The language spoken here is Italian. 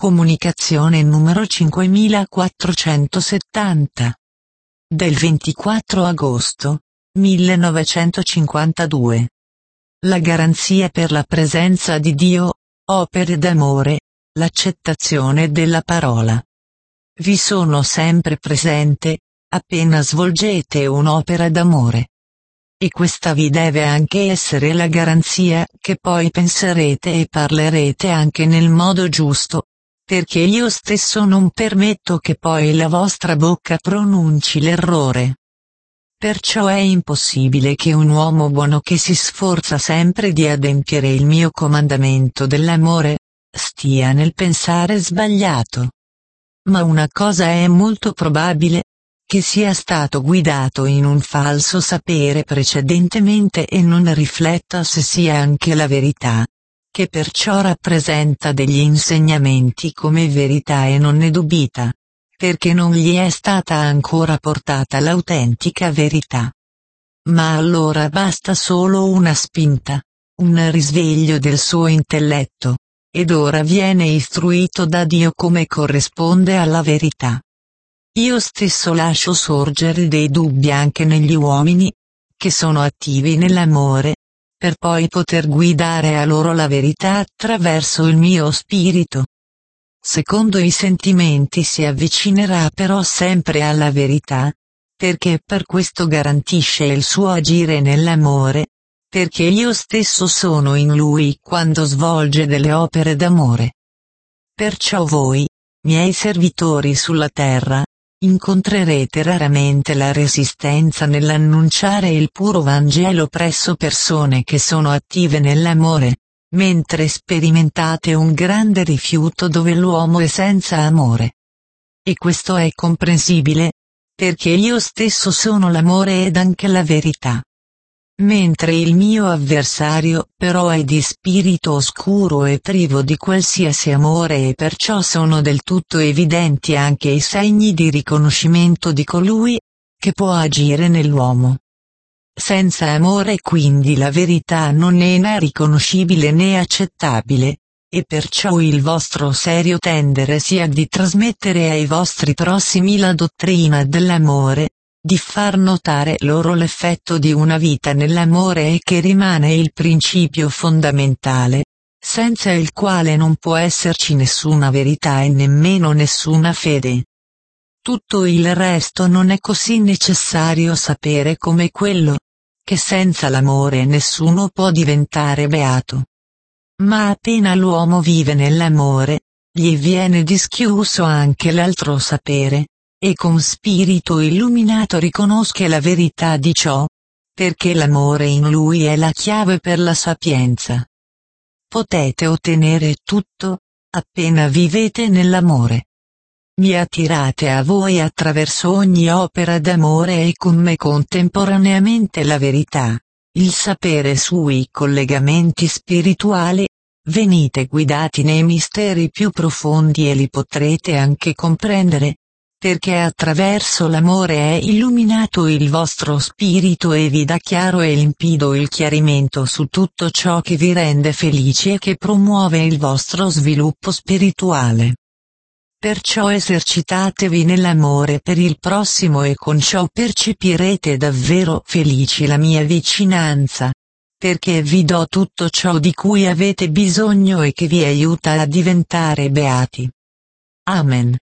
Comunicazione numero 5470. Del 24 agosto 1952. La garanzia per la presenza di Dio, opere d'amore, l'accettazione della parola. Vi sono sempre presente, appena svolgete un'opera d'amore. E questa vi deve anche essere la garanzia che poi penserete e parlerete anche nel modo giusto, perché io stesso non permetto che poi la vostra bocca pronunci l'errore. Perciò è impossibile che un uomo buono che si sforza sempre di adempiere il mio comandamento dell'amore, stia nel pensare sbagliato. Ma una cosa è molto probabile, che sia stato guidato in un falso sapere precedentemente e non rifletta se sia anche la verità, che perciò rappresenta degli insegnamenti come verità e non ne dubita, perché non gli è stata ancora portata l'autentica verità. Ma allora basta solo una spinta, un risveglio del suo intelletto, ed ora viene istruito da Dio come corrisponde alla verità. Io stesso lascio sorgere dei dubbi anche negli uomini, che sono attivi nell'amore, per poi poter guidare a loro la verità attraverso il mio spirito. Secondo i sentimenti si avvicinerà però sempre alla verità, perché per questo garantisce il suo agire nell'amore, perché io stesso sono in lui quando svolge delle opere d'amore. Perciò voi, miei servitori sulla terra, incontrerete raramente la resistenza nell'annunciare il puro Vangelo presso persone che sono attive nell'amore, mentre sperimentate un grande rifiuto dove l'uomo è senza amore. E questo è comprensibile, perché io stesso sono l'amore ed anche la verità. Mentre il mio avversario però è di spirito oscuro e privo di qualsiasi amore e perciò sono del tutto evidenti anche i segni di riconoscimento di colui, che può agire nell'uomo. Senza amore quindi la verità non è né riconoscibile né accettabile, e perciò il vostro serio tendere sia di trasmettere ai vostri prossimi la dottrina dell'amore, di far notare loro l'effetto di una vita nell'amore e che rimane il principio fondamentale, senza il quale non può esserci nessuna verità e nemmeno nessuna fede. Tutto il resto non è così necessario sapere come quello, che senza l'amore nessuno può diventare beato. Ma appena l'uomo vive nell'amore, gli viene dischiuso anche l'altro sapere, e con spirito illuminato riconosce la verità di ciò, perché l'amore in lui è la chiave per la sapienza. Potete ottenere tutto, appena vivete nell'amore. Mi attirate a voi attraverso ogni opera d'amore e con me contemporaneamente la verità, il sapere sui collegamenti spirituali, venite guidati nei misteri più profondi e li potrete anche comprendere, perché attraverso l'amore è illuminato il vostro spirito e vi dà chiaro e limpido il chiarimento su tutto ciò che vi rende felici e che promuove il vostro sviluppo spirituale. Perciò esercitatevi nell'amore per il prossimo e con ciò percepirete davvero felici la mia vicinanza, perché vi do tutto ciò di cui avete bisogno e che vi aiuta a diventare beati. Amen.